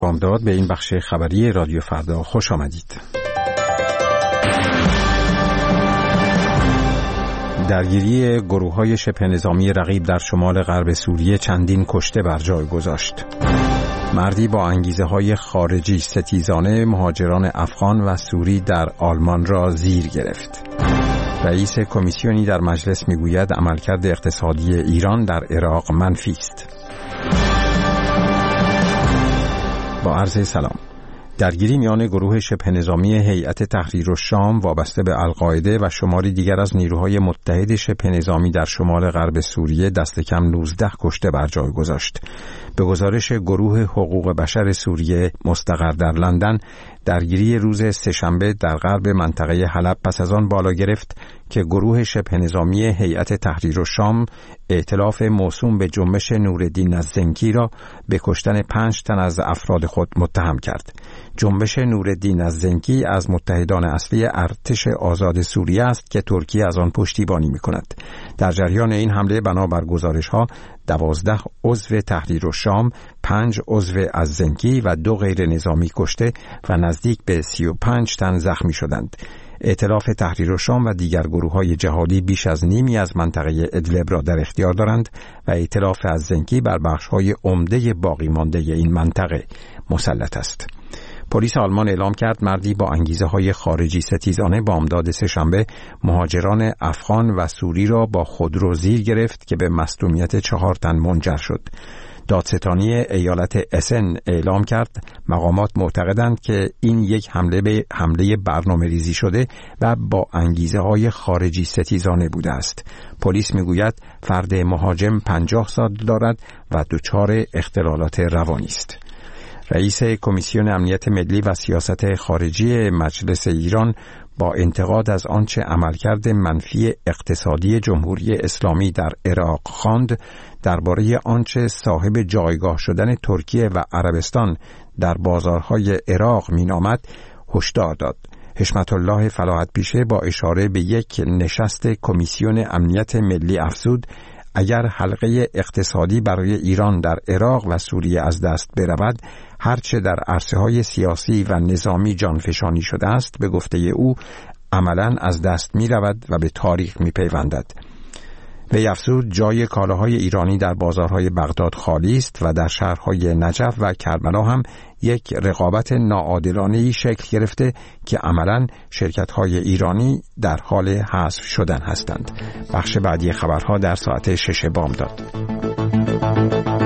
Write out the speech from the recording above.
بامداد به این بخش خبری رادیو فردا خوش آمدید. درگیری گروه‌های شبه نظامی رقیب در شمال غرب سوریه چندین کشته بر جای گذاشت. مردی با انگیزه‌های خارجی ستیزانه مهاجران افغان و سوری در آلمان را زیر گرفت. رئیس کمیسیونی در مجلس میگوید عملکرد اقتصادی ایران در عراق منفی است. با عرض سلام. درگیری میان گروه شبه نظامی هیئت تحریر الشام وابسته به القاعده و شماری دیگر از نیروهای متحد شبه نظامی در شمال غرب سوریه دست کم 19 کشته بر جای گذاشت. به گزارش گروه حقوق بشر سوریه مستقر در لندن، درگیری روز سه‌شنبه در غرب منطقه حلب پس از آن بالا گرفت که گروه شبه نظامی هیئت تحریر الشام ائتلاف موسوم به جنبش نورالدین الزنکی را به کشتن 5 تن از افراد خود متهم کرد. جنبش نورالدین الزنکی از متحدان اصلی ارتش آزاد سوریه است که ترکیه از آن پشتیبانی می‌کند. در جریان این حمله بنابر گزارش‌ها 12 عضو تحریر الشام، 5 عضو الزنکی و 2 غیر نظامی کشته و نزدیک به 35 تن زخمی شدند. ائتلاف تحریر الشام و دیگر گروه‌های جهادی بیش از نیمی از منطقه ادلب را در اختیار دارند و ائتلاف الزنکی بر بخش‌های عمده باقی مانده این منطقه مسلط است. پلیس آلمان اعلام کرد مردی با انگیزه‌های خارجی ستیزانه بامداد سه‌شنبه مهاجران افغان و سوری را با خودرو زیر گرفت که به مصدومیت 4 تن منجر شد. دادستانی ایالت اسن اعلام کرد مقامات معتقدند که این یک حمله برنامه ریزی شده و با انگیزه‌های خارجی ستیزانه بوده است. پلیس میگوید فرد مهاجم 50 سال دارد و دچار اختلالات روانی است. رئیس کمیسیون امنیت ملی و سیاست خارجی مجلس ایران با انتقاد از آنچه عملکرد منفی اقتصادی جمهوری اسلامی در عراق خواند، درباره آنچه صاحب جایگاه شدن ترکیه و عربستان در بازارهای عراق مینامد هشدار داد. حشمت الله فلاحت پیشه با اشاره به یک نشست کمیسیون امنیت ملی افزود اگر حلقه اقتصادی برای ایران در عراق و سوریه از دست برود، هرچه در عرصه‌های سیاسی و نظامی جانفشانی شده است به گفته او عملاً از دست می رود و به تاریخ می پیوندد. وی افزود جای کالاهای ایرانی در بازارهای بغداد خالی است و در شهرهای نجف و کربلا هم یک رقابت ناعادلانه‌ای شکل گرفته که عملاً شرکت‌های ایرانی در حال حذف شدن هستند. بخش بعدی خبرها در ساعت 6 بامداد.